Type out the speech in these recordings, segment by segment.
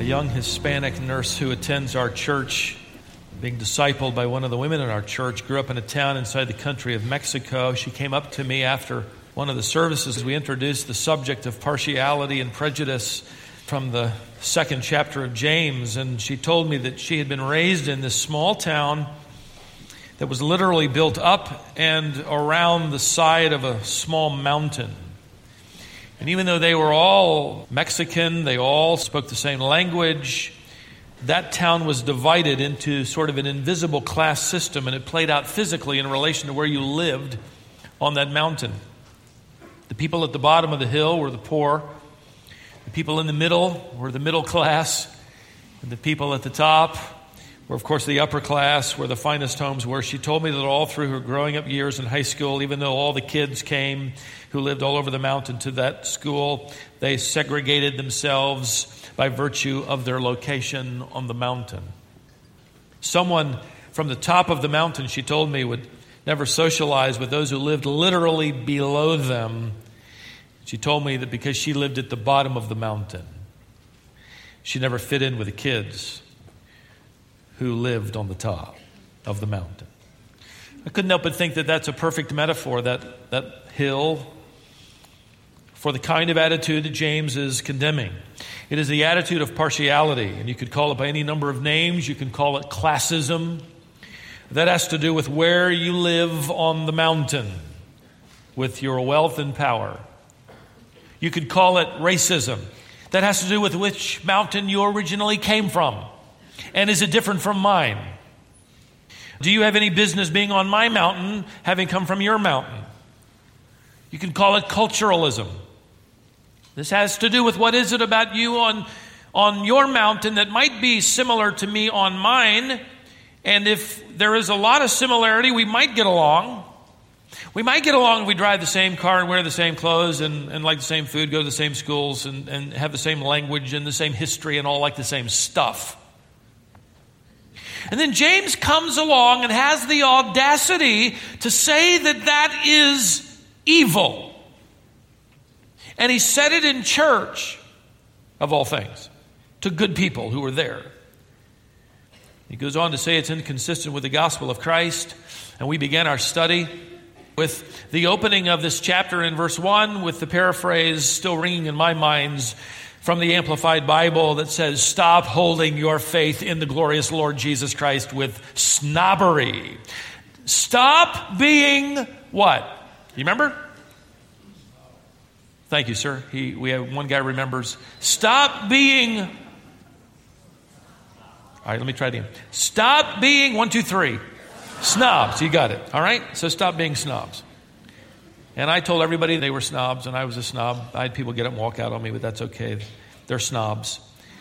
young Hispanic nurse who attends our church, being discipled by one of the women in our church, grew up in a town inside the country of Mexico. She came up to me after one of the services. We introduced the subject of partiality and prejudice from the second chapter of James, and she told me that she had been raised in this small town that was literally built up and around the side of a small mountain. And even though they were all Mexican, they all spoke the same language, that town was divided into sort of an invisible class system, and it played out physically in relation to where you lived on that mountain. The people at the bottom of the hill were the poor. The people in the middle were the middle class. And the people at the top were, of course, the upper class, where the finest homes were. She told me that all through her growing up years in high school, even though all the kids came who lived all over the mountain to that school, they segregated themselves by virtue of their location on the mountain. Someone from the top of the mountain, she told me, would never socialize with those who lived literally below them. She told me that because she lived at the bottom of the mountain, she never fit in with the kids who lived on the top of the mountain. I couldn't help but think that that's a perfect metaphor, that hill, for the kind of attitude that James is condemning. It is the attitude of partiality, and you could call it by any number of names. You can call it classism. That has to do with where you live on the mountain with your wealth and power. You could call it racism. That has to do with which mountain you originally came from. And is it different from mine? Do you have any business being on my mountain, having come from your mountain? You can call it culturalism. This has to do with what is it about you on your mountain that might be similar to me on mine. And if there is a lot of similarity, we might get along. We might get along if we drive the same car and wear the same clothes and like the same food, go to the same schools and have the same language and the same history and all like the same stuff. And then James comes along and has the audacity to say that that is evil. And he said it in church, of all things, to good people who were there. He goes on to say it's inconsistent with the gospel of Christ. And we began our study with the opening of this chapter in verse 1 with the paraphrase still ringing in my mind from the Amplified Bible that says, "Stop holding your faith in the glorious Lord Jesus Christ with snobbery." Stop being what? You remember? Thank you, sir. We have one guy remembers. Stop being... All right, let me try it again. Stop being, 1, 2, 3. Snobs. You got it. All right? So stop being snobs. And I told everybody they were snobs, and I was a snob. I had people get up and walk out on me, but that's okay. They're snobs.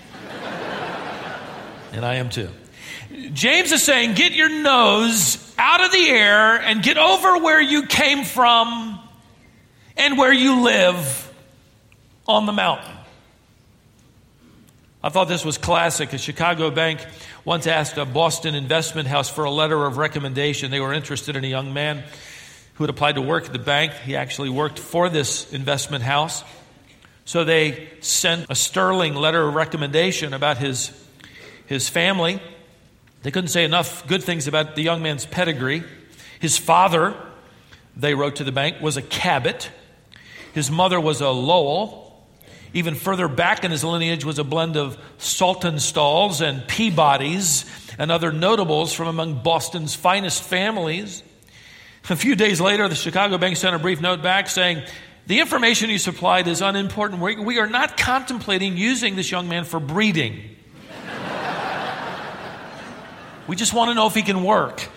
And I am too. James is saying, get your nose out of the air and get over where you came from and where you live on the mountain. I thought this was classic. A Chicago bank once asked a Boston investment house for a letter of recommendation. They were interested in a young man who had applied to work at the bank. He actually worked for this investment house. So they sent a sterling letter of recommendation about his family. They couldn't say enough good things about the young man's pedigree. His father, they wrote to the bank, was a Cabot. His mother was a Lowell. Even further back in his lineage was a blend of Saltonstalls and Peabodys and other notables from among Boston's finest families. A few days later, the Chicago bank sent a brief note back saying, "The information you supplied is unimportant. We are not contemplating using this young man for breeding. We just want to know if he can work."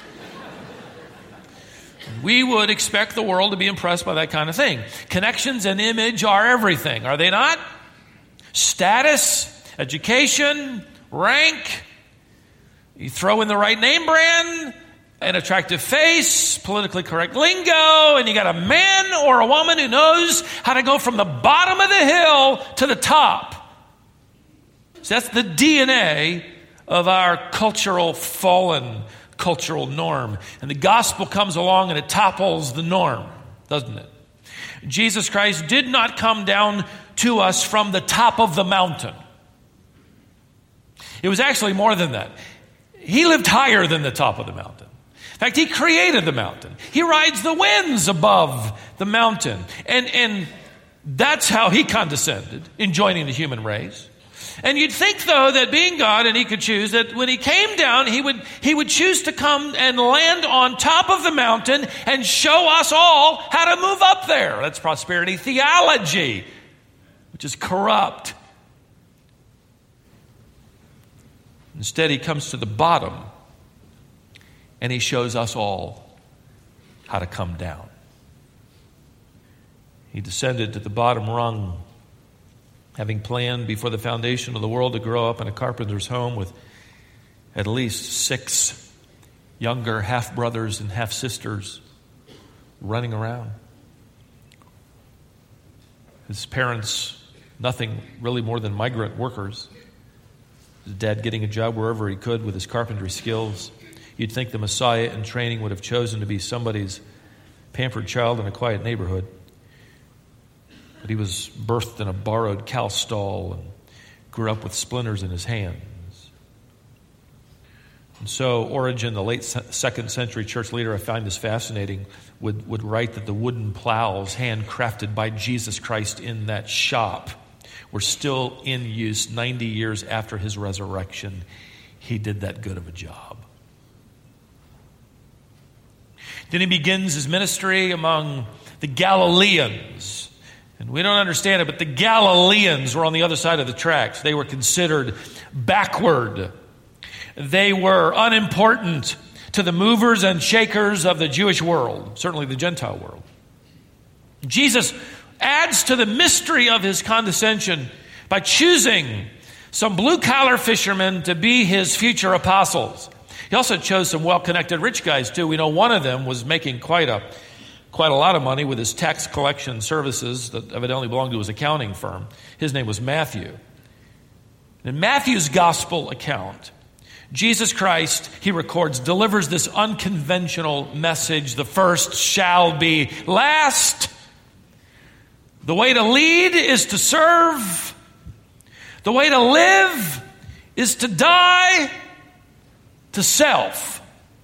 We would expect the world to be impressed by that kind of thing. Connections and image are everything, are they not? Status, education, rank. You throw in the right name brand, an attractive face, politically correct lingo, and you got a man or a woman who knows how to go from the bottom of the hill to the top. So that's the DNA of our fallen cultural norm. And the gospel comes along and it topples the norm, doesn't it? Jesus Christ did not come down to us from the top of the mountain. It was actually more than that. He lived higher than the top of the mountain. In fact, he created the mountain. He rides the winds above the mountain. And that's how he condescended in joining the human race. And you'd think, though, that being God and he could choose, that when he came down, he would choose to come and land on top of the mountain and show us all how to move up there. That's prosperity theology, which is corrupt. Instead, he comes to the bottom and he shows us all how to come down. He descended to the bottom rung, having planned before the foundation of the world to grow up in a carpenter's home with at least 6 younger half-brothers and half-sisters running around. His parents, nothing really more than migrant workers. His dad getting a job wherever he could with his carpentry skills. You'd think the Messiah in training would have chosen to be somebody's pampered child in a quiet neighborhood. But he was birthed in a borrowed cow stall and grew up with splinters in his hands. And so Origen, the late 2nd century church leader, I find this fascinating, would write that the wooden plows handcrafted by Jesus Christ in that shop were still in use 90 years after his resurrection. He did that good of a job. Then he begins his ministry among the Galileans. And we don't understand it, but the Galileans were on the other side of the tracks. They were considered backward. They were unimportant to the movers and shakers of the Jewish world, certainly the Gentile world. Jesus adds to the mystery of his condescension by choosing some blue-collar fishermen to be his future apostles. He also chose some well-connected rich guys, too. We know one of them was making quite a lot of money with his tax collection services that evidently belonged to his accounting firm. His name was Matthew. In Matthew's gospel account, Jesus Christ, he records, delivers this unconventional message: the first shall be last. The way to lead is to serve. The way to live is to die to self.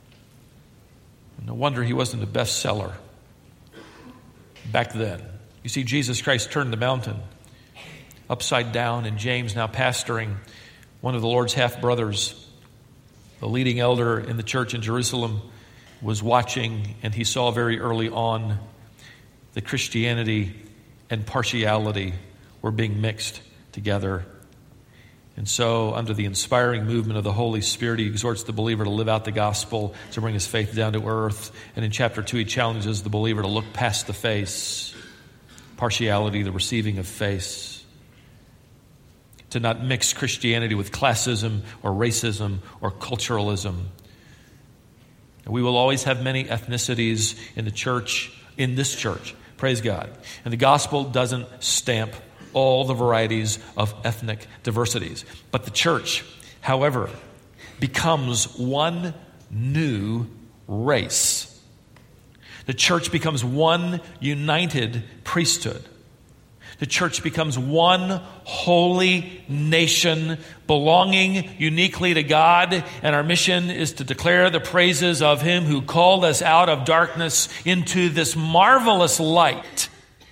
No wonder he wasn't a bestseller back then. You see, Jesus Christ turned the mountain upside down, and James, now pastoring one of the Lord's half-brothers, the leading elder in the church in Jerusalem, was watching, and he saw very early on that Christianity and partiality were being mixed together. And so, under the inspiring movement of the Holy Spirit, he exhorts the believer to live out the gospel, to bring his faith down to earth. And in chapter 2, he challenges the believer to look past the face, partiality, the receiving of face, to not mix Christianity with classism or racism or culturalism. And we will always have many ethnicities in the church, in this church. Praise God. And the gospel doesn't stamp all the varieties of ethnic diversities. But the church, however, becomes one new race. The church becomes one united priesthood. The church becomes one holy nation belonging uniquely to God, and our mission is to declare the praises of him who called us out of darkness into this marvelous light.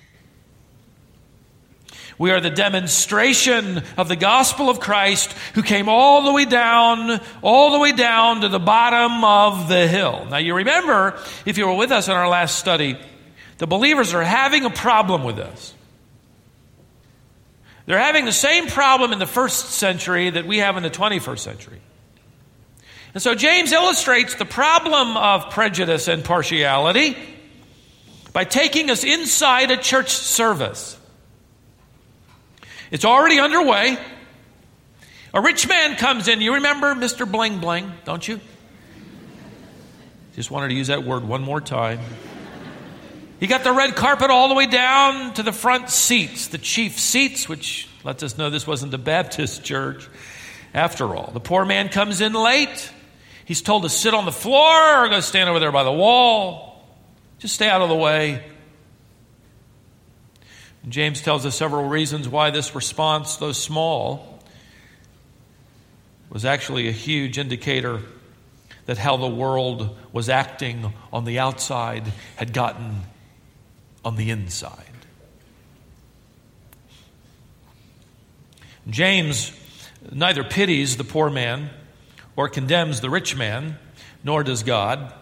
We are the demonstration of the gospel of Christ, who came all the way down to the bottom of the hill. Now you remember, if you were with us in our last study, the believers are having a problem with this. They're having the same problem in the first century that we have in the 21st century. And so James illustrates the problem of prejudice and partiality by taking us inside a church service. It's already underway. A rich man comes in. You remember Mr. Bling Bling, don't you? Just wanted to use that word one more time. He got the red carpet all the way down to the front seats, the chief seats, which lets us know this wasn't a Baptist church after all. The poor man comes in late. He's told to sit on the floor or go stand over there by the wall. Just stay out of the way. James tells us several reasons why this response, though small, was actually a huge indicator that how the world was acting on the outside had gotten on the inside. James neither pities the poor man or condemns the rich man, nor does God.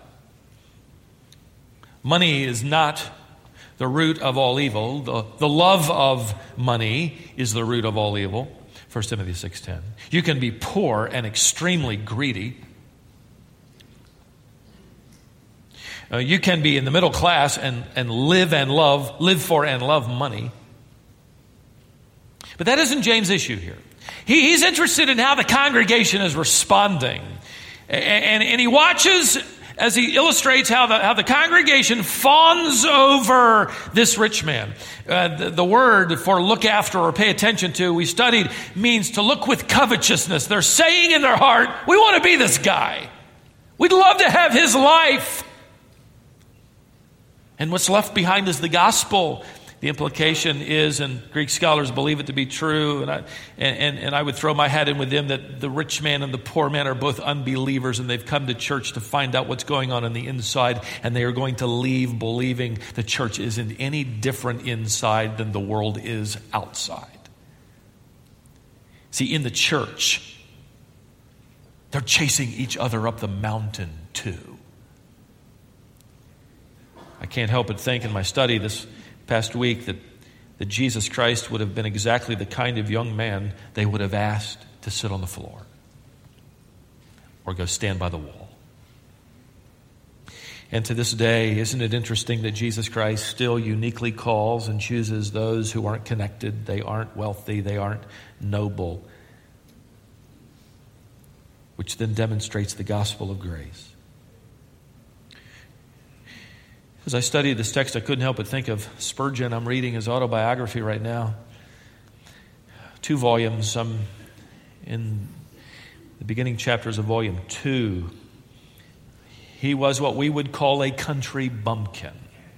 Money is not the root of all evil. The love of money is the root of all evil. 1 Timothy 6:10. You can be poor and extremely greedy. You can be in the middle class and live for and love money. But that isn't James' issue here. He's interested in how the congregation is responding. And he watches as he illustrates how the congregation fawns over this rich man. The word for look after or pay attention to, we studied, means to look with covetousness. They're saying in their heart, we want to be this guy. We'd love to have his life. And what's left behind is the gospel. The implication is, and Greek scholars believe it to be true, and I would throw my hat in with them, that the rich man and the poor man are both unbelievers, and they've come to church to find out what's going on the inside, and they are going to leave believing the church isn't any different inside than the world is outside. See, in the church, they're chasing each other up the mountain too. I can't help but think in my study this past week that Jesus Christ would have been exactly the kind of young man they would have asked to sit on the floor or go stand by the wall. And to this day, isn't it interesting that Jesus Christ still uniquely calls and chooses those who aren't connected, they aren't wealthy, they aren't noble, which then demonstrates the gospel of grace. As I studied this text, I couldn't help but think of Spurgeon. I'm reading his autobiography right now. 2 volumes. I'm in the beginning chapters of volume 2. He was what we would call a country bumpkin.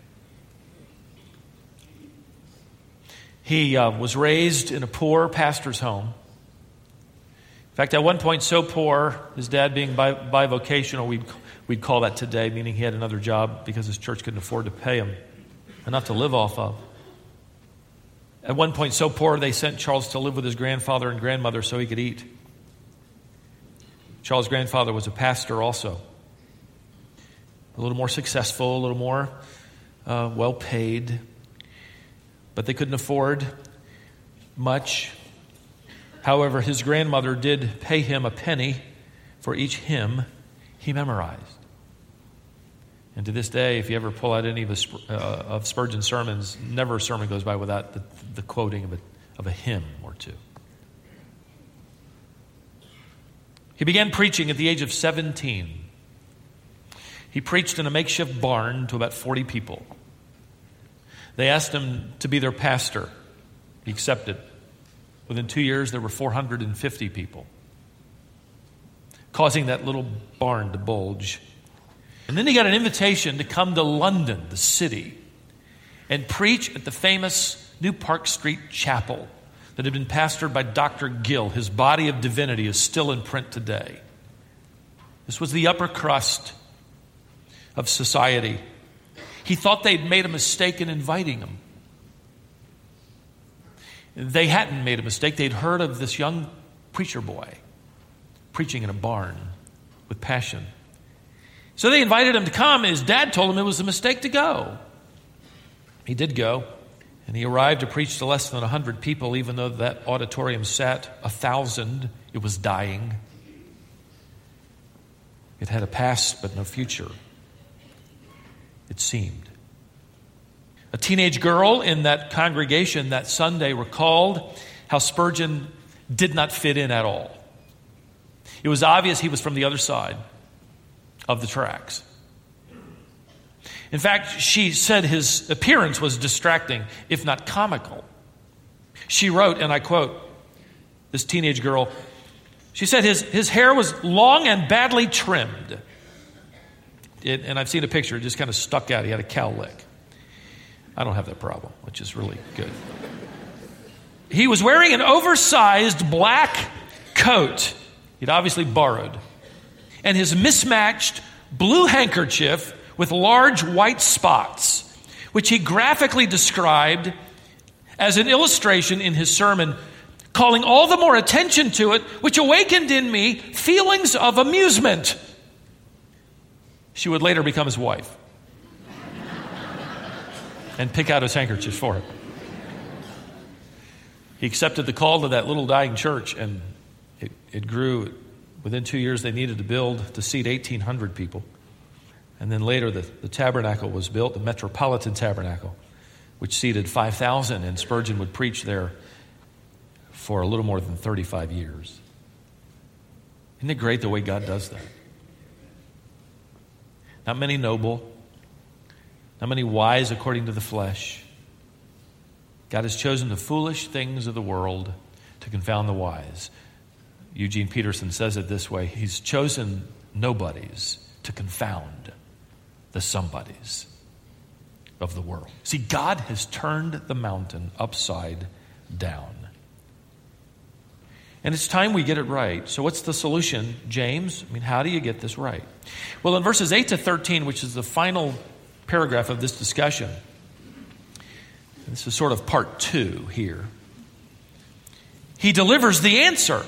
He was raised in a poor pastor's home. In fact, at one point so poor, his dad being bivocational, we'd call that today, meaning he had another job because his church couldn't afford to pay him enough to live off of. At one point so poor, they sent Charles to live with his grandfather and grandmother so he could eat. Charles' grandfather was a pastor also. A little more successful, a little more well paid. But they couldn't afford much. However, his grandmother did pay him a penny for each hymn he memorized. And to this day, if you ever pull out any of Spurgeon's sermons, never a sermon goes by without the quoting of a hymn or two. He began preaching at the age of 17. He preached in a makeshift barn to about 40 people. They asked him to be their pastor. He accepted. Within 2 years, there were 450 people, causing that little barn to bulge. And then he got an invitation to come to London, the city, and preach at the famous New Park Street Chapel that had been pastored by Dr. Gill. His body of divinity is still in print today. This was the upper crust of society. He thought they'd made a mistake in inviting him. They hadn't made a mistake. They'd heard of this young preacher boy preaching in a barn with passion. So they invited him to come. His dad told him it was a mistake to go. He did go, and he arrived to preach to less than 100 people, even though that auditorium sat 1,000. It was dying. It had a past but no future, it seemed. A teenage girl in that congregation that Sunday recalled how Spurgeon did not fit in at all. It was obvious he was from the other side of the tracks. In fact, she said his appearance was distracting, if not comical. She wrote, and I quote, this teenage girl, she said his hair was long and badly trimmed. And I've seen a picture, it just kind of stuck out. He had a cowlick. I don't have that problem, which is really good. He was wearing an oversized black coat. He'd obviously borrowed. And his mismatched blue handkerchief with large white spots, which he graphically described as an illustration in his sermon, calling all the more attention to it, which awakened in me feelings of amusement. She would later become his wife and pick out his handkerchiefs for him. He accepted the call to that little dying church, and it grew. Within 2 years, they needed to build to seat 1,800 people. And then later, the tabernacle was built, the Metropolitan Tabernacle, which seated 5,000, and Spurgeon would preach there for a little more than 35 years. Isn't it great the way God does that? Not many noble, not many wise according to the flesh. God has chosen the foolish things of the world to confound the wise. Eugene Peterson says it this way: He's chosen nobodies to confound the somebodies of the world. See, God has turned the mountain upside down. And it's time we get it right. So what's the solution, James? How do you get this right? Well, in verses 8 to 13, which is the final paragraph of this discussion, this is sort of part 2 here, he delivers the answer.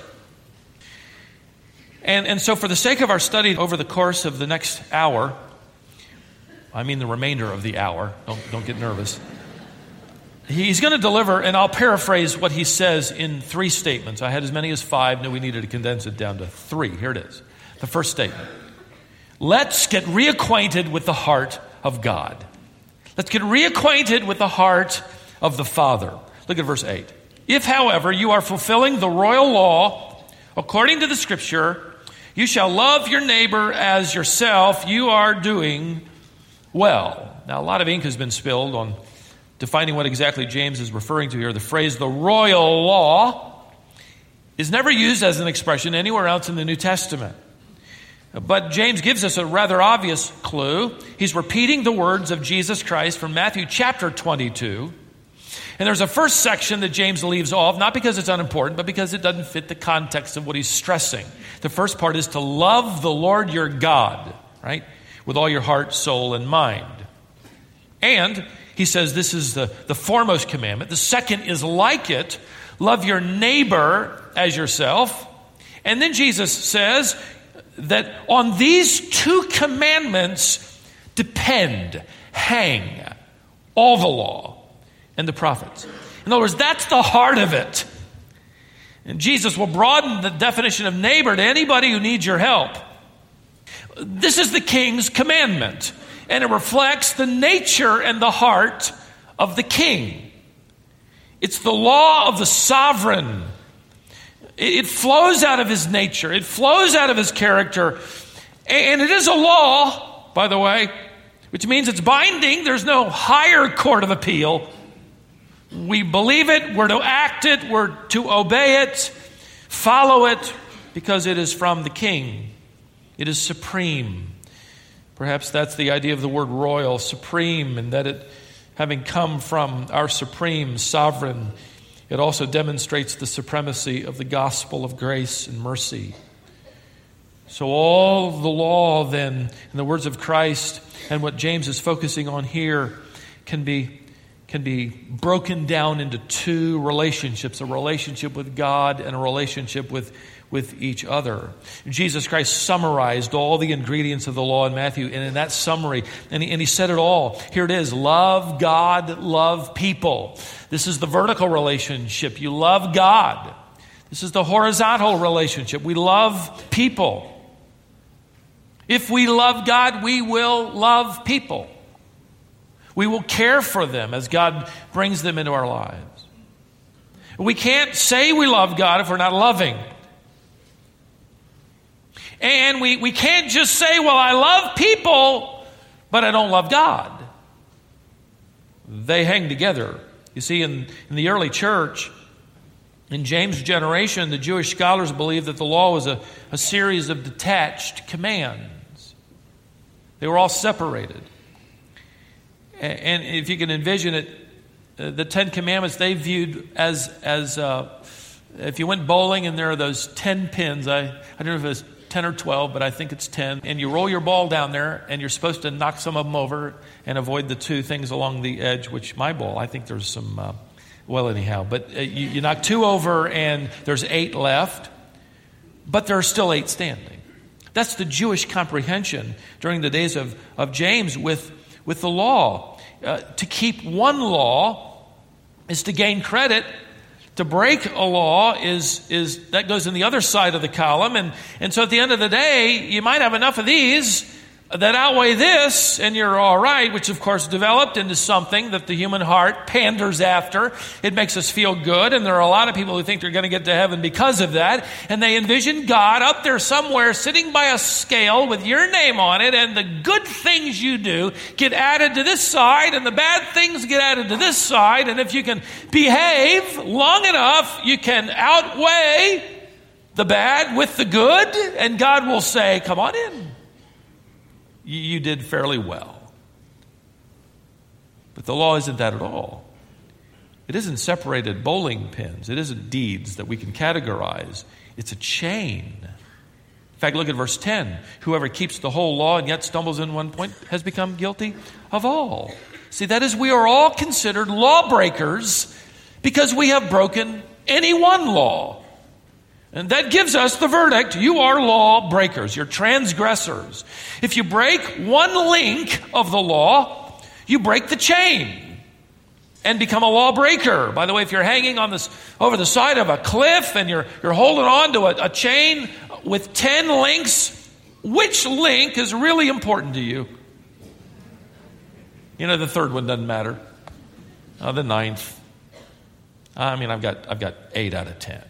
And so for the sake of our study over the course of the next hour, the remainder of the hour, don't get nervous, he's going to deliver, and I'll paraphrase what he says in 3 statements. I had as many as 5, knew we needed to condense it down to 3. Here it is. The first statement: let's get reacquainted with the heart of God. Let's get reacquainted with the heart of the Father. Look at verse 8. If, however, you are fulfilling the royal law according to the Scripture, you shall love your neighbor as yourself, you are doing well. Now, a lot of ink has been spilled on defining what exactly James is referring to here. The phrase, the royal law, is never used as an expression anywhere else in the New Testament. But James gives us a rather obvious clue. He's repeating the words of Jesus Christ from Matthew chapter 22. And there's a first section that James leaves off, not because it's unimportant, but because it doesn't fit the context of what he's stressing. The first part is to love the Lord your God, right? With all your heart, soul, and mind. And he says this is the foremost commandment. The second is like it. Love your neighbor as yourself. And then Jesus says that on these 2 commandments hang all the law and the prophets. In other words, that's the heart of it. And Jesus will broaden the definition of neighbor to anybody who needs your help. This is the king's commandment, and it reflects the nature and the heart of the king. It's the law of the sovereign. It flows out of his nature. It flows out of his character. And it is a law, by the way, which means it's binding. There's no higher court of appeal. We believe it, we're to act it, we're to obey it, follow it, because it is from the king. It is supreme. Perhaps that's the idea of the word royal, supreme, and that it, having come from our supreme sovereign, it also demonstrates the supremacy of the gospel of grace and mercy. So all the law then, in the words of Christ, and what James is focusing on here, can be broken down into 2 relationships, a relationship with God and a relationship with each other. Jesus Christ summarized all the ingredients of the law in Matthew, and in that summary, and he said it all. Here it is: love God, love people. This is the vertical relationship. You love God. This is the horizontal relationship. We love people. If we love God, we will love people. We will care for them as God brings them into our lives. We can't say we love God if we're not loving. And we can't just say, well, I love people, but I don't love God. They hang together. You see, in the early church, in James' generation, the Jewish scholars believed that the law was a series of detached commands. They were all separated. And if you can envision it, the 10 Commandments they viewed as If you went bowling and there are those 10 pins, I don't know if it's 10 or 12, but I think it's 10, and you roll your ball down there and you're supposed to knock some of them over and avoid the two things along the edge, which my ball, I think there's some, but you knock 2 over and there's 8 left, but there are still 8 standing. That's the Jewish comprehension during the days of James with the law. To keep one law is to gain credit. To break a law is that goes in the other side of the column. And so at the end of the day, you might have enough of these that outweigh this, and you're all right, which of course developed into something that the human heart panders after. It makes us feel good, and there are a lot of people who think they're going to get to heaven because of that, and they envision God up there somewhere sitting by a scale with your name on it, and the good things you do get added to this side, and the bad things get added to this side, and if you can behave long enough, you can outweigh the bad with the good, and God will say, come on in. You did fairly well. But the law isn't that at all. It isn't separated bowling pins. It isn't deeds that we can categorize. It's a chain. In fact, look at verse 10. Whoever keeps the whole law and yet stumbles in one point has become guilty of all. See, that is, we are all considered lawbreakers because we have broken any one law. And that gives us the verdict. You are law breakers. You're transgressors. If you break one link of the law, you break the chain and become a lawbreaker. By the way, if you're hanging on over the side of a cliff and you're holding on to a chain with 10 links, which link is really important to you? You know, the third one doesn't matter. The ninth. I've got 8 out of 10.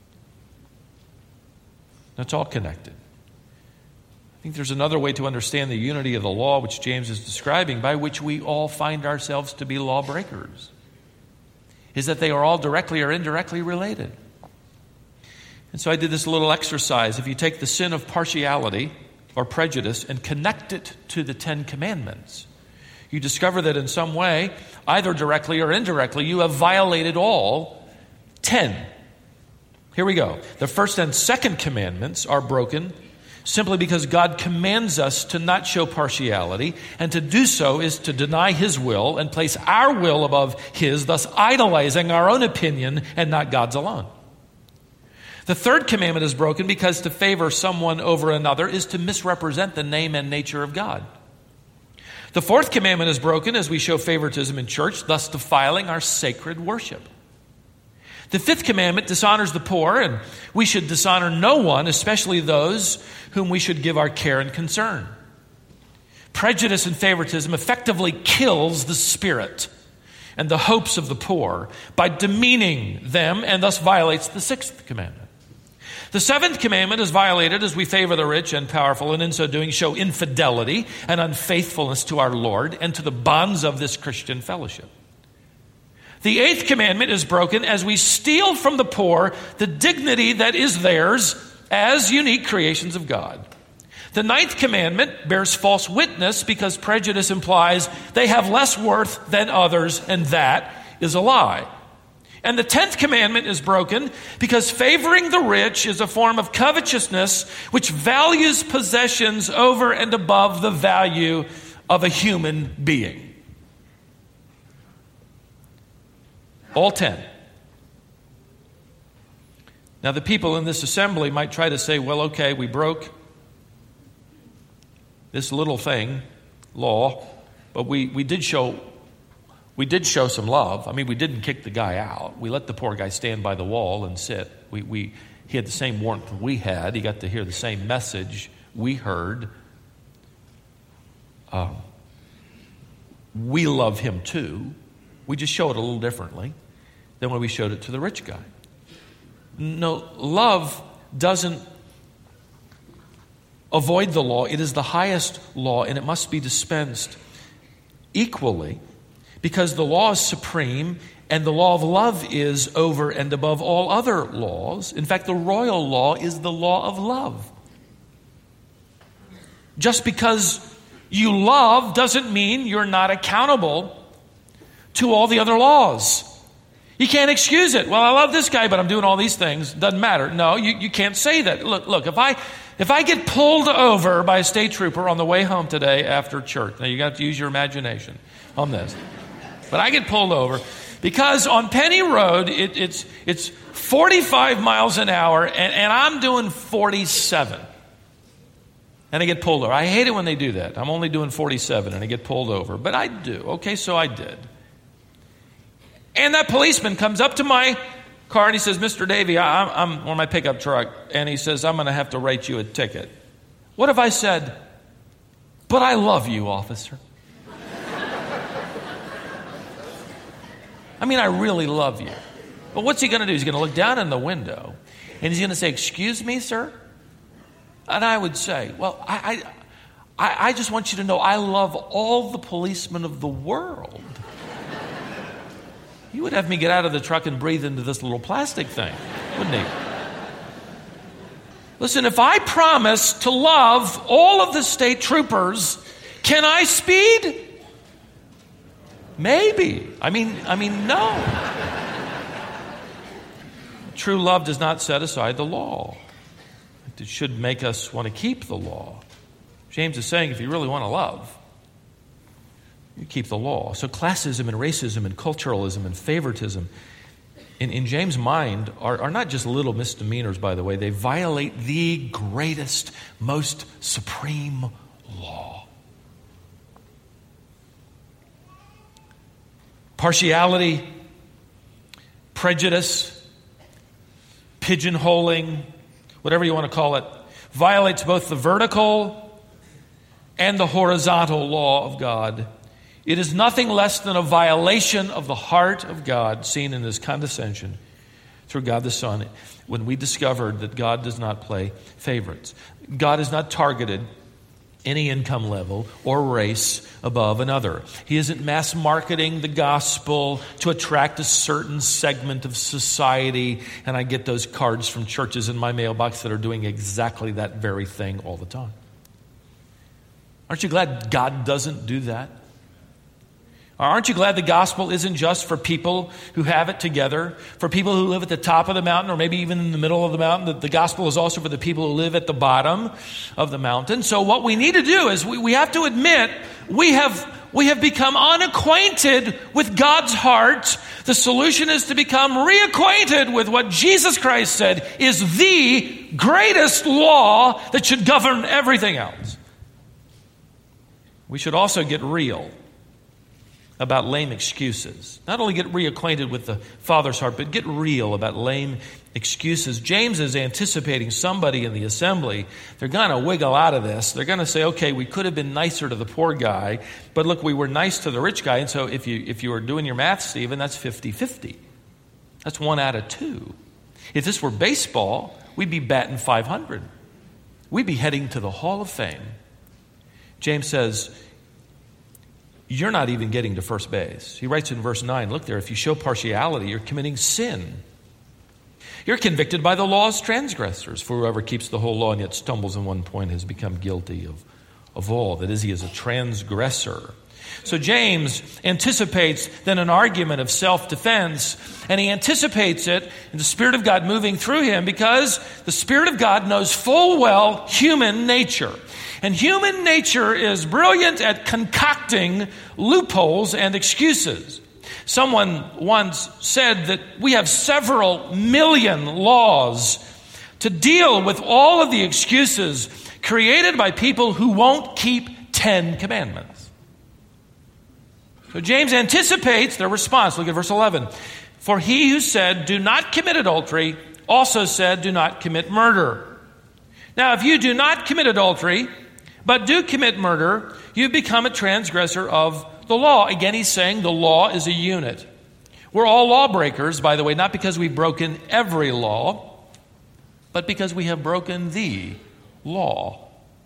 It's all connected. I think there's another way to understand the unity of the law, which James is describing, by which we all find ourselves to be lawbreakers, is that they are all directly or indirectly related. And so I did this little exercise. If you take the sin of partiality or prejudice and connect it to the 10 Commandments, you discover that in some way, either directly or indirectly, you have violated all 10. Here we go. The first and second commandments are broken simply because God commands us to not show partiality, and to do so is to deny His will and place our will above His, thus idolizing our own opinion and not God's alone. The third commandment is broken because to favor someone over another is to misrepresent the name and nature of God. The fourth commandment is broken as we show favoritism in church, thus defiling our sacred worship. The fifth commandment dishonors the poor, and we should dishonor no one, especially those whom we should give our care and concern. Prejudice and favoritism effectively kills the spirit and the hopes of the poor by demeaning them, and thus violates the sixth commandment. The seventh commandment is violated as we favor the rich and powerful, and in so doing show infidelity and unfaithfulness to our Lord and to the bonds of this Christian fellowship. The eighth commandment is broken as we steal from the poor the dignity that is theirs as unique creations of God. The ninth commandment bears false witness because prejudice implies they have less worth than others, and that is a lie. And the 10th commandment is broken because favoring the rich is a form of covetousness which values possessions over and above the value of a human being. All 10. Now, the people in this assembly might try to say, well, okay, we broke this little thing, law, but we did show some love. I mean, we didn't kick the guy out. We let the poor guy stand by the wall and sit. He had the same warmth we had. He got to hear the same message we heard. We love him too. We just show it a little differently than when we showed it to the rich guy. No, love doesn't avoid the law. It is the highest law, and it must be dispensed equally because the law is supreme, and the law of love is over and above all other laws. In fact, the royal law is the law of love. Just because you love doesn't mean you're not accountable to all the other laws. You can't excuse it. Well, I love this guy, but I'm doing all these things. Doesn't matter. No, you can't say that. Look, if I get pulled over by a state trooper on the way home today after church, now you got to use your imagination on this. But I get pulled over because on Penny Road, it's 45 miles an hour, and I'm doing 47. And I get pulled over. I hate it when they do that. I'm only doing 47, and I get pulled over. But I do. Okay, so I did. And that policeman comes up to my car and he says, Mr. Davey, I'm on my pickup truck. And he says, I'm going to have to write you a ticket. What if I said, but I love you, officer? I mean, I really love you. But what's he going to do? He's going to look down in the window and he's going to say, excuse me, sir? And I would say, well, I just want you to know I love all the policemen of the world. He would have me get out of the truck and breathe into this little plastic thing, wouldn't he? Listen, if I promise to love all of the state troopers, can I speed? Maybe. I mean, no. True love does not set aside the law. It should make us want to keep the law. James is saying if you really want to love, you keep the law. So classism and racism and culturalism and favoritism in James' mind are not just little misdemeanors, by the way. They violate the greatest, most supreme law. Partiality, prejudice, pigeonholing, whatever you want to call it, violates both the vertical and the horizontal law of God. It is nothing less than a violation of the heart of God seen in His condescension through God the Son when we discovered that God does not play favorites. God is not targeted any income level or race above another. He isn't mass marketing the gospel to attract a certain segment of society. And I get those cards from churches in my mailbox that are doing exactly that very thing all the time. Aren't you glad God doesn't do that? Aren't you glad the gospel isn't just for people who have it together, for people who live at the top of the mountain or maybe even in the middle of the mountain? That the gospel is also for the people who live at the bottom of the mountain. So what we need to do is we have to admit we have become unacquainted with God's heart. The solution is to become reacquainted with what Jesus Christ said is the greatest law that should govern everything else. We should also get real about lame excuses. Not only get reacquainted with the Father's heart, but get real about lame excuses. James is anticipating somebody in the assembly. They're going to wiggle out of this. They're going to say, okay, we could have been nicer to the poor guy, but look, we were nice to the rich guy. And so if you were doing your math, Stephen, that's 50-50. That's 1 out of 2. If this were baseball, we'd be batting 500. We'd be heading to the Hall of Fame. James says, you're not even getting to first base. He writes in verse 9, look there, if you show partiality, you're committing sin. You're convicted by the law's transgressors, for whoever keeps the whole law and yet stumbles in one point has become guilty of all. That is, he is a transgressor. So James anticipates then an argument of self-defense, and he anticipates it in the Spirit of God moving through him because the Spirit of God knows full well human nature. And human nature is brilliant at concocting loopholes and excuses. Someone once said that we have several million laws to deal with all of the excuses created by people who won't keep 10 commandments. So James anticipates their response. Look at verse 11. For he who said, do not commit adultery, also said, do not commit murder. Now, if you do not commit adultery, but do commit murder, you become a transgressor of the law. Again, he's saying the law is a unit. We're all lawbreakers, by the way, not because we've broken every law, but because we have broken the law.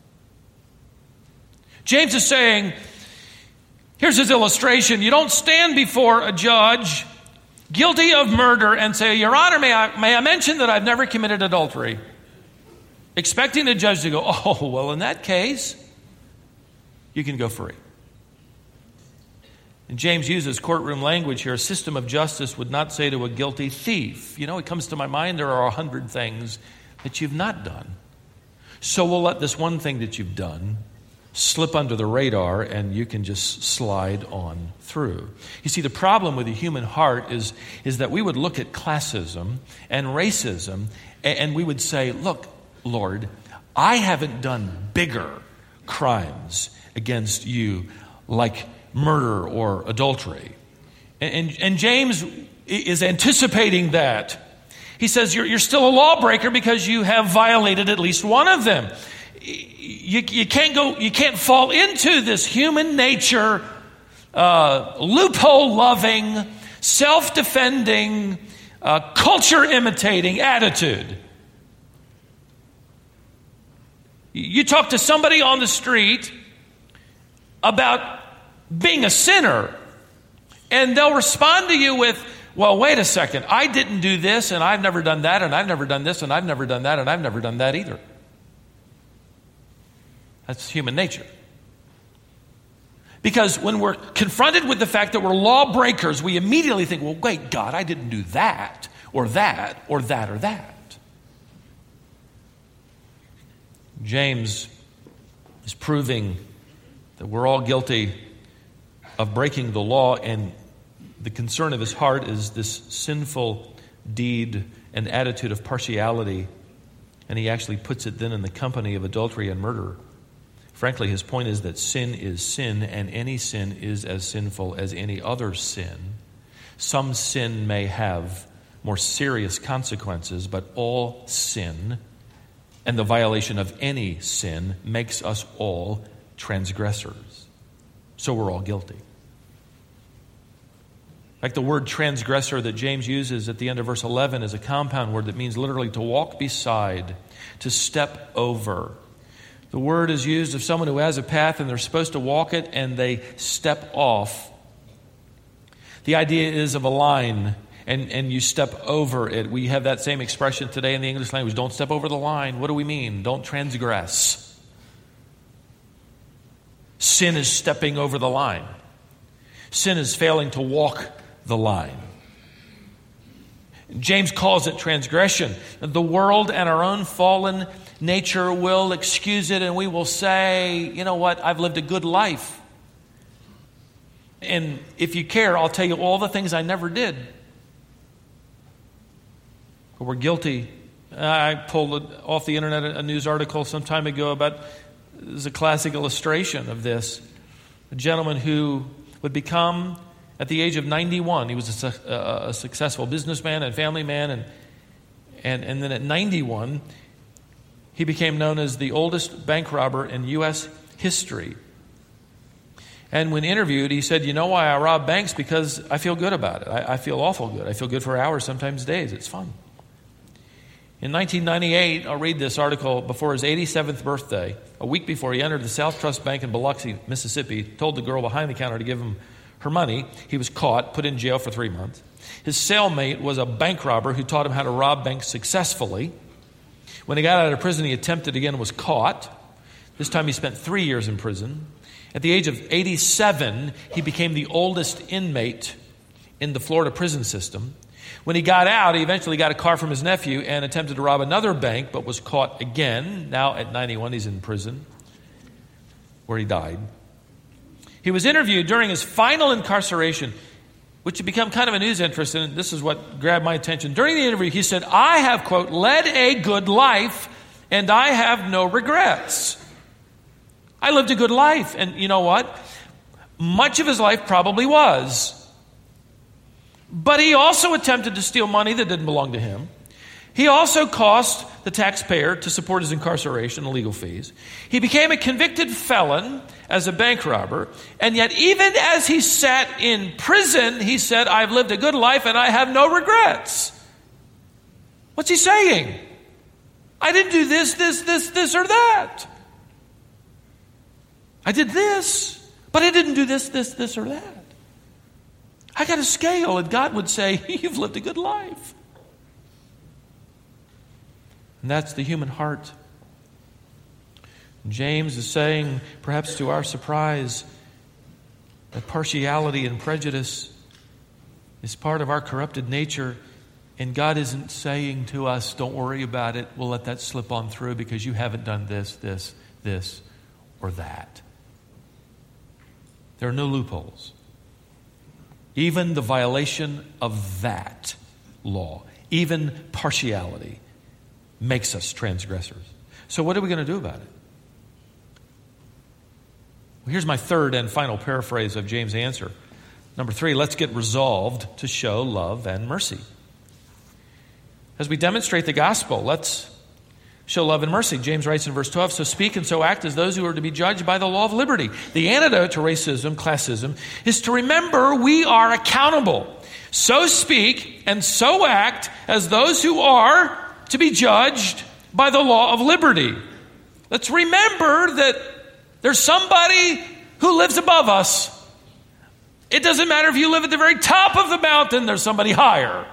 James is saying, here's his illustration. You don't stand before a judge guilty of murder and say, Your Honor, may I mention that I've never committed adultery? Expecting the judge to go, oh, well, in that case, you can go free. And James uses courtroom language here. A system of justice would not say to a guilty thief, it comes to my mind there are 100 things that you've not done. So we'll let this one thing that you've done slip under the radar and you can just slide on through. You see, the problem with the human heart is that we would look at classism and racism and we would say, look, Lord, I haven't done bigger crimes against you like murder or adultery. And James is anticipating that. He says, you're still a lawbreaker because you have violated at least one of them. You can't fall into this human nature, loophole-loving, self-defending, culture-imitating attitude. You talk to somebody on the street about being a sinner, and they'll respond to you with, well, wait a second, I didn't do this, and I've never done that, and I've never done this, and I've never done that, and I've never done that either. That's human nature. Because when we're confronted with the fact that we're lawbreakers, we immediately think, well, wait, God, I didn't do that, or that, or that, or that. James is proving that we're all guilty of breaking the law, and the concern of his heart is this sinful deed and attitude of partiality, and he actually puts it then in the company of adultery and murder. Frankly, his point is that sin is sin, and any sin is as sinful as any other sin. Some sin may have more serious consequences, but all sin and the violation of any sin makes us all transgressors. So we're all guilty. Like the word transgressor that James uses at the end of verse 11 is a compound word that means literally to walk beside, to step over. The word is used of someone who has a path and they're supposed to walk it and they step off. The idea is of a line and you step over it. We have that same expression today in the English language. Don't step over the line. What do we mean? Don't transgress. Sin is stepping over the line. Sin is failing to walk the line. James calls it transgression. The world and our own fallen nature will excuse it, and we will say, you know what, I've lived a good life. And if you care, I'll tell you all the things I never did. But we're guilty. I pulled off the internet a news article some time ago about, there's a classic illustration of this. A gentleman who would become, at the age of 91, he was a successful businessman and family man, and then at 91, he became known as the oldest bank robber in U.S. history. And when interviewed, he said, you know why I rob banks? Because I feel good about it. I feel awful good. I feel good for hours, sometimes days. It's fun. In 1998, I'll read this article, before his 87th birthday, a week before he entered the South Trust Bank in Biloxi, Mississippi, told the girl behind the counter to give him her money. He was caught, put in jail for 3 months. His cellmate was a bank robber who taught him how to rob banks successfully. When he got out of prison, he attempted again and was caught. This time he spent 3 years in prison. At the age of 87, he became the oldest inmate in the Florida prison system. When he got out, he eventually got a car from his nephew and attempted to rob another bank, but was caught again. Now at 91, he's in prison, where he died. He was interviewed during his final incarceration, which had become kind of a news interest, and this is what grabbed my attention. During the interview, he said, I have, quote, led a good life, and I have no regrets. I lived a good life, and you know what? Much of his life probably was. But he also attempted to steal money that didn't belong to him. He also cost the taxpayer to support his incarceration and legal fees. He became a convicted felon as a bank robber. And yet, even as he sat in prison, he said, I've lived a good life and I have no regrets. What's he saying? I didn't do this, or that. I did this, but I didn't do this, or that. I got a scale, and God would say, you've lived a good life. And that's the human heart. James is saying, perhaps to our surprise, That partiality and prejudice is part of our corrupted nature, and God isn't saying to us, don't worry about it, we'll let that slip on through because you haven't done this, or that. There are no loopholes. Even the violation of that law, even partiality, makes us transgressors. So what are we going to do about it? Well, here's my third and final paraphrase of James' answer. Number 3, let's get resolved to show love and mercy. As we demonstrate the gospel, let's show love and mercy. James writes in verse 12, so speak and so act as those who are to be judged by the law of liberty. The antidote to racism, classism, is to remember we are accountable. So speak and so act as those who are to be judged by the law of liberty. Let's remember that there's somebody who lives above us. It doesn't matter if you live at the very top of the mountain, there's somebody higher.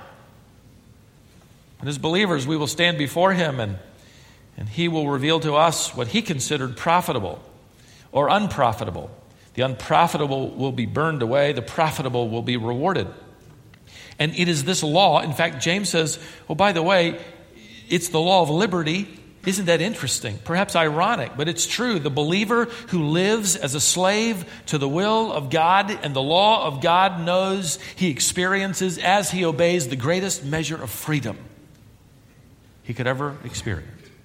And as believers, we will stand before him and he will reveal to us what he considered profitable or unprofitable. The unprofitable will be burned away. The profitable will be rewarded. And it is this law. In fact, James says, oh, by the way, it's the law of liberty. Isn't that interesting? Perhaps ironic, but it's true. The believer who lives as a slave to the will of God and the law of God knows he experiences, as he obeys, the greatest measure of freedom he could ever experience.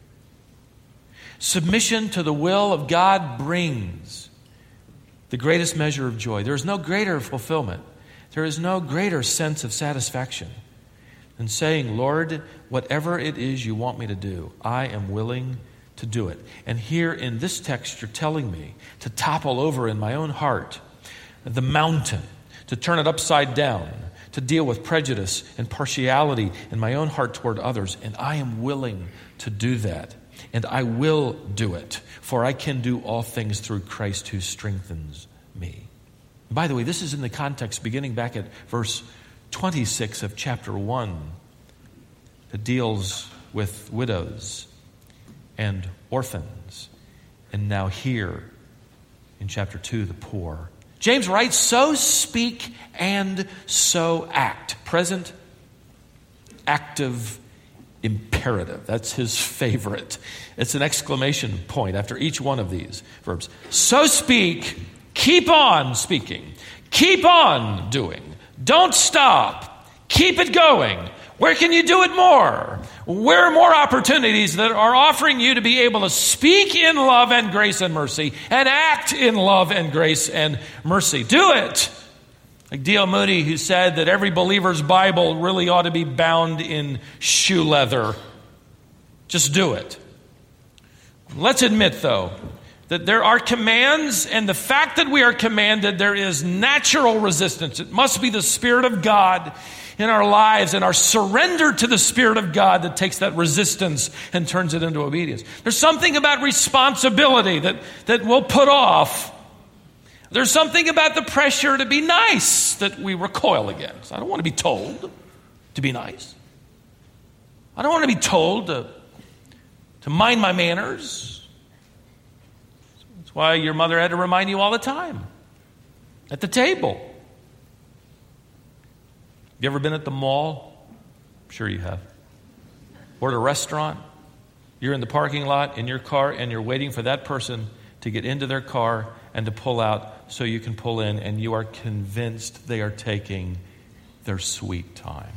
Submission to the will of God brings the greatest measure of joy. There is no greater fulfillment. There is no greater sense of satisfaction than saying, Lord, whatever it is you want me to do, I am willing to do it. And here in this text, you're telling me to topple over in my own heart the mountain, to turn it upside down, to deal with prejudice and partiality in my own heart toward others. And I am willing to do that. And I will do it, for I can do all things through Christ who strengthens me. By the way, this is in the context beginning back at verse 26 of chapter 1 that deals with widows and orphans. And now here in chapter 2, the poor. James writes, so speak and so act. Present, active, imperative. That's his favorite. It's an exclamation point after each one of these verbs. So speak, keep on speaking, keep on doing. Don't stop. Keep it going. Where can you do it more? Where are more opportunities that are offering you to be able to speak in love and grace and mercy and act in love and grace and mercy? Do it. Like D.L. Moody, who said that every believer's Bible really ought to be bound in shoe leather. Just do it. Let's admit, though, that there are commands, and the fact that we are commanded, there is natural resistance. It must be the Spirit of God in our lives and our surrender to the Spirit of God that takes that resistance and turns it into obedience. There's something about responsibility that we'll put off. There's something about the pressure to be nice that we recoil against. I don't want to be told to be nice. I don't want to be told to mind my manners. That's why your mother had to remind you all the time at the table. You ever been at the mall? I'm sure you have. Or at a restaurant. You're in the parking lot in your car and you're waiting for that person to get into their car and to pull out so you can pull in, and you are convinced they are taking their sweet time.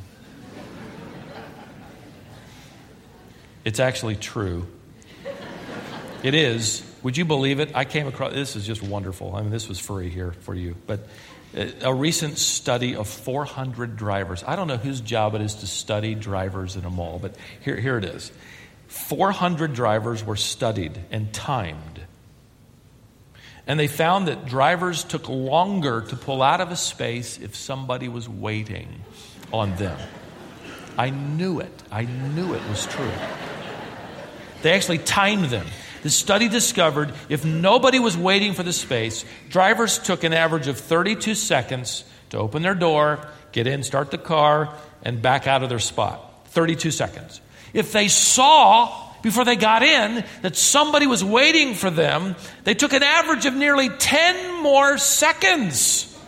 It's actually true. It is. Would you believe it? I came across, this is just wonderful. I mean, this was free here for you. But a recent study of 400 drivers. I don't know whose job it is to study drivers in a mall, but here it is. 400 drivers were studied and timed. And they found that drivers took longer to pull out of a space if somebody was waiting on them. I knew it. I knew it was true. They actually timed them. The study discovered if nobody was waiting for the space, drivers took an average of 32 seconds to open their door, get in, start the car, and back out of their spot. 32 seconds. If they saw before they got in that somebody was waiting for them, they took an average of nearly 10 more seconds.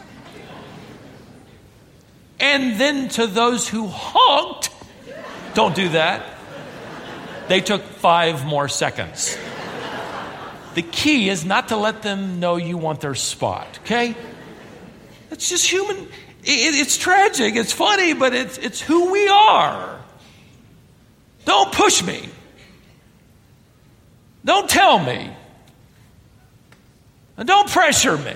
And then to those who honked, don't do that. They took 5 more seconds. The key is not to let them know you want their spot, okay? It's just human. It's tragic. It's funny, but it's who we are. Don't push me. Don't tell me. And don't pressure me.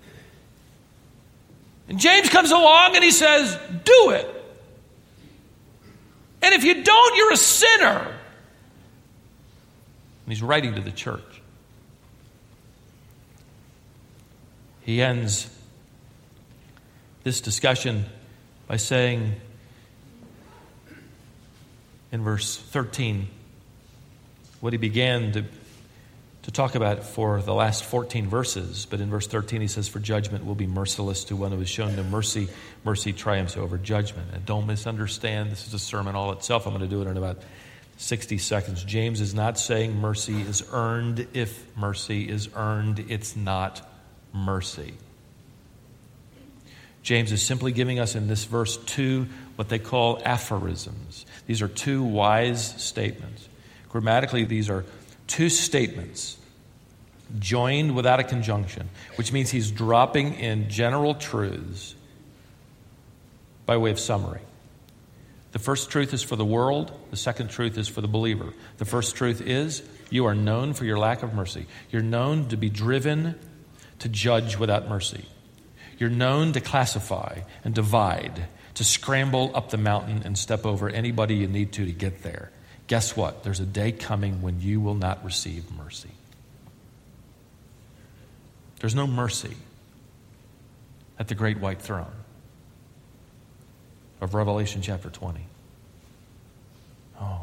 And James comes along and he says, do it. And if you don't, you're a sinner. And he's writing to the church. He ends this discussion by saying in verse 13 what he began to talk about for the last 14 verses. But in verse 13 he says, for judgment will be merciless to one who has shown no mercy. Mercy triumphs over judgment. And don't misunderstand, this is a sermon all itself. I'm going to do it in about 60 seconds. James is not saying mercy is earned. If mercy is earned, it's not mercy. James is simply giving us in this verse 2 what they call aphorisms. These are 2 wise statements. Grammatically, these are 2 statements joined without a conjunction, which means he's dropping in general truths by way of summary. The first truth is for the world. The second truth is for the believer. The first truth is you are known for your lack of mercy. You're known to be driven to judge without mercy. You're known to classify and divide, to scramble up the mountain and step over anybody you need to get there. Guess what? There's a day coming when you will not receive mercy. There's no mercy at the great white throne of Revelation chapter 20. Oh.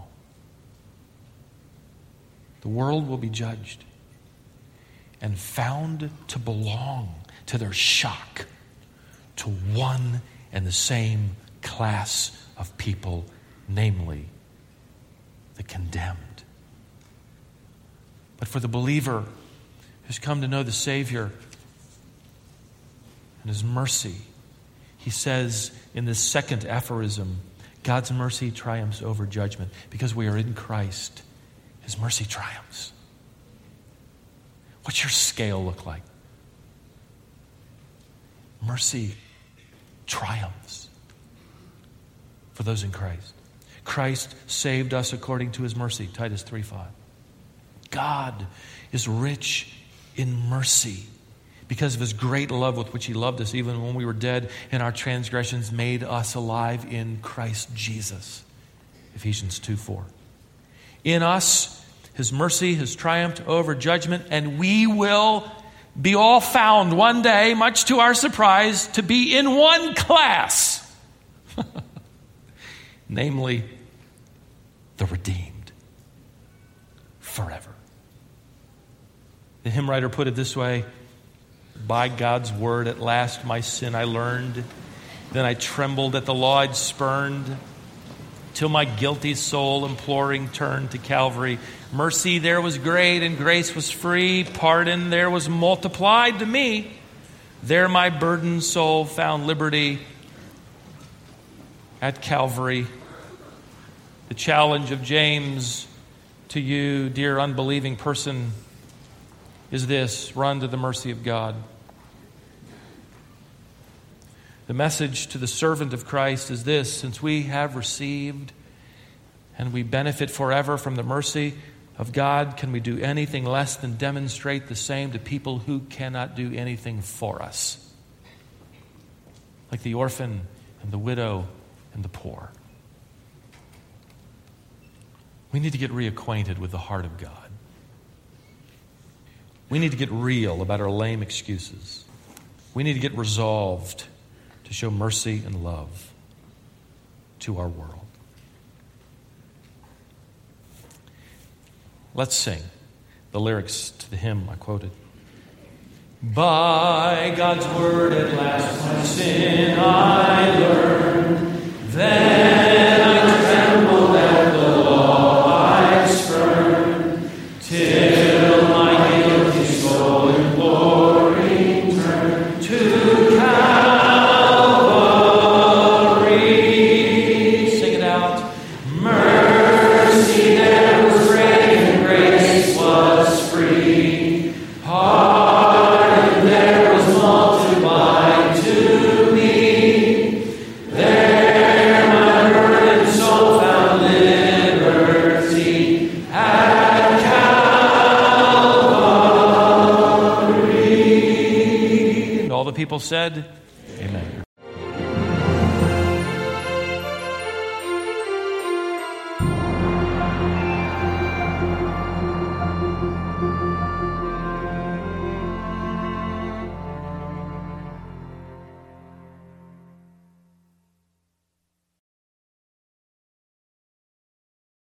The world will be judged and found to belong, to their shock, to one and the same class of people, namely the condemned. But for the believer who's come to know the Savior and His mercy, he says in this second aphorism, God's mercy triumphs over judgment. Because we are in Christ, His mercy triumphs. What's your scale look like? Mercy triumphs for those in Christ. Christ saved us according to His mercy, Titus 3:5. God is rich in mercy because of His great love with which He loved us, even when we were dead and our transgressions made us alive in Christ Jesus. Ephesians 2:4. In us, His mercy has triumphed over judgment, and we will be all found one day, much to our surprise, to be in one class. Namely, the redeemed forever. The hymn writer put it this way: by God's word at last my sin I learned. Then I trembled at the law I'd spurned, till my guilty soul imploring turned to Calvary. Mercy there was great and grace was free. Pardon there was multiplied to me. There my burdened soul found liberty at Calvary. The challenge of James to you, dear unbelieving person, is this: run to the mercy of God. The message to the servant of Christ is this: since we have received and we benefit forever from the mercy of God, can we do anything less than demonstrate the same to people who cannot do anything for us? Like the orphan and the widow and the poor. We need to get reacquainted with the heart of God. We need to get real about our lame excuses. We need to get resolved to show mercy and love to our world. Let's sing the lyrics to the hymn I quoted. By God's word at last my sin I learned, then I trembled at the law I spurned, till my guilty soul imploring turned to Calvary. people said,